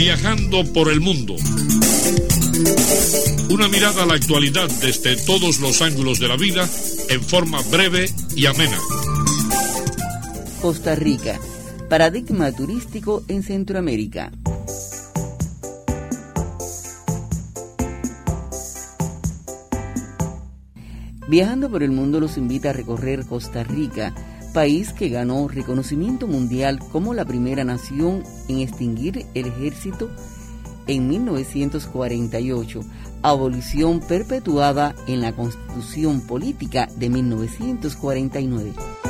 Viajando por el mundo. Una mirada a la actualidad desde todos los ángulos de la vida en forma breve y amena. Costa Rica, paradigma turístico en Centroamérica. Viajando por el mundo los invita a recorrer Costa Rica, país que ganó reconocimiento mundial como la primera nación en extinguir el ejército en 1948, abolición perpetuada en la Constitución Política de 1949.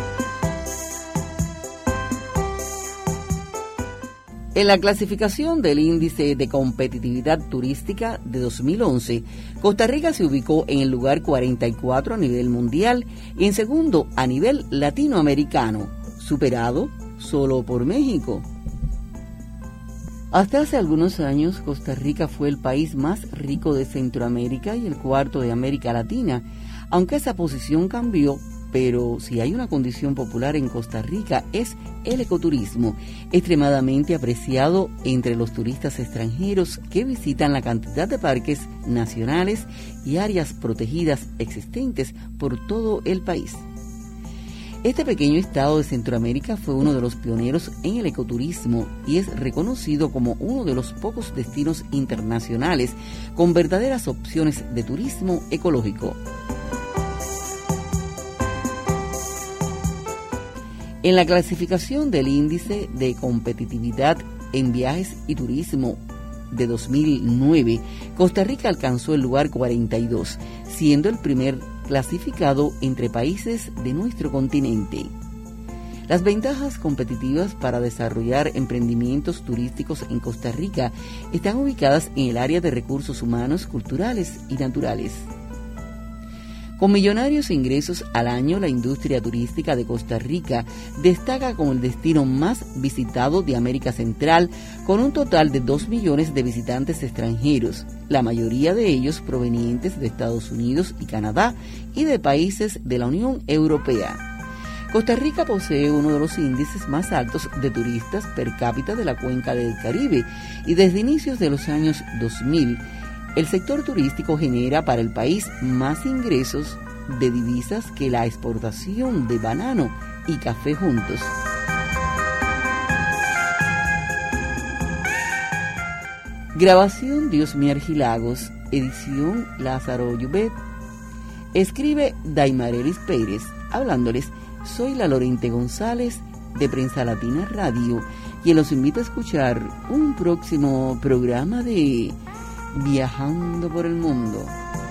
En la clasificación del Índice de Competitividad Turística de 2011, Costa Rica se ubicó en el lugar 44 a nivel mundial y en segundo a nivel latinoamericano, superado solo por México. Hasta hace algunos años, Costa Rica fue el país más rico de Centroamérica y el cuarto de América Latina, aunque esa posición cambió. Pero si hay una condición popular en Costa Rica es el ecoturismo, extremadamente apreciado entre los turistas extranjeros que visitan la cantidad de parques nacionales y áreas protegidas existentes por todo el país. Este pequeño estado de Centroamérica fue uno de los pioneros en el ecoturismo y es reconocido como uno de los pocos destinos internacionales con verdaderas opciones de turismo ecológico. En la clasificación del Índice de Competitividad en Viajes y Turismo de 2009, Costa Rica alcanzó el lugar 42, siendo el primer clasificado entre países de nuestro continente. Las ventajas competitivas para desarrollar emprendimientos turísticos en Costa Rica están ubicadas en el área de recursos humanos, culturales y naturales. Con millonarios ingresos al año, la industria turística de Costa Rica destaca como el destino más visitado de América Central, con un total de 2 millones de visitantes extranjeros, la mayoría de ellos provenientes de Estados Unidos y Canadá y de países de la Unión Europea. Costa Rica posee uno de los índices más altos de turistas per cápita de la cuenca del Caribe y desde inicios de los años 2000, el sector turístico genera para el país más ingresos de divisas que la exportación de banano y café juntos. Grabación Diosmi Argilagos, edición Lázaro Llubet. Escribe Daimarelis Pérez, hablándoles, soy la Lorente González de Prensa Latina Radio, y los invito a escuchar un próximo programa de Viajando por el Mundo.